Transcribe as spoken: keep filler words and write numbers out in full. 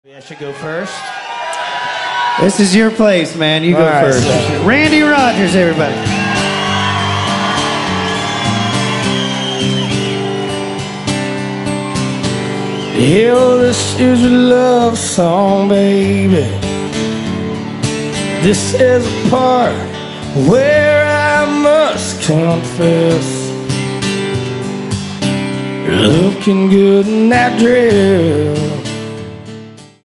Maybe I should go first. This is your place, man. You go right, first. so. Randy Rogers, everybody. Hell, this is a love song, baby. This is a part where I must confess. You're looking good in that dress.